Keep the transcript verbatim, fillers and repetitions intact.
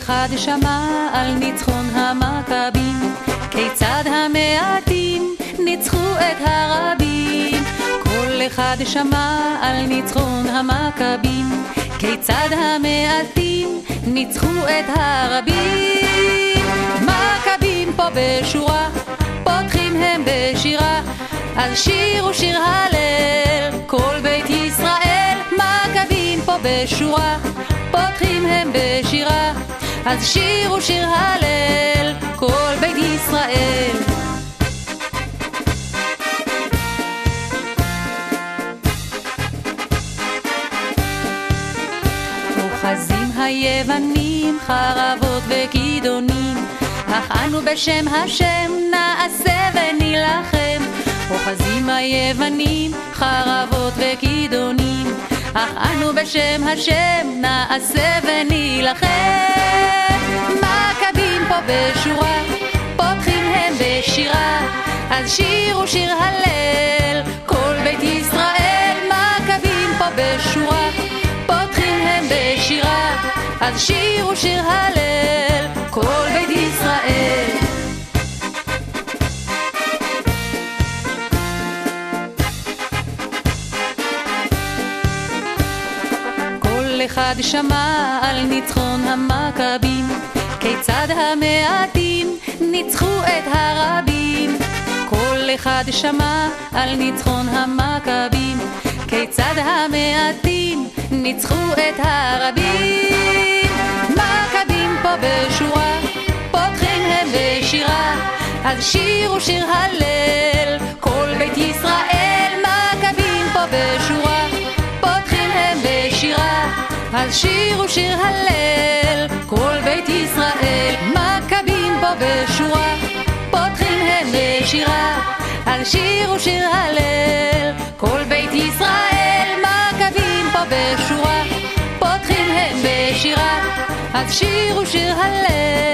אחד שמע על ניצחון המכבים, כיצד המעטים ניצחו את הרבים. כל אחד שמע על ניצחון המכבים, כיצד המעטים ניצחו את הרבים. מכבים פה בשורה, פותחים הם בשירה, אז שירו שיר הלל כל בית ישראל. מכבים פה בשורה, פותחים הם בשירה, אז שירו שיר הלל כל בית ישראל. אוחזים היוונים חרבות וכידונים, אך אנו בשם השם נעשה ונילחם. אוחזים היוונים חרבות וכידונים, אך אנו בשם השם נעשה ונילחם. מכבים פה בשורה, פותחים הם בשירה, אז שירו שיר הלל כל בית ישראל. מכבים פה בשורה, פותחים הם בשירה, אז שירו שיר הלל כל בית ישראל. כל אחד שמע על ניצחון המכבים, כיצד המעטים ניצחו את הרבים. כל אחד שמע על ניצחון המכבים, כיצד המעטים ניצחו את הרבים. מכבים פה בשורה, פותחים הם בשירה, אז שירו שיר הלל כל בית ישראל. מכבים פה בשורה, פותחים הם בשירה, אז שירו שיר הלל כל בית ישראל. מכבים פה בשורה, פותחים הם בשירה, אז שירו שיר הלל כל בית ישראל. מכבים פה בשורה, פותחים הם בשירה, אז שירו שיר הלל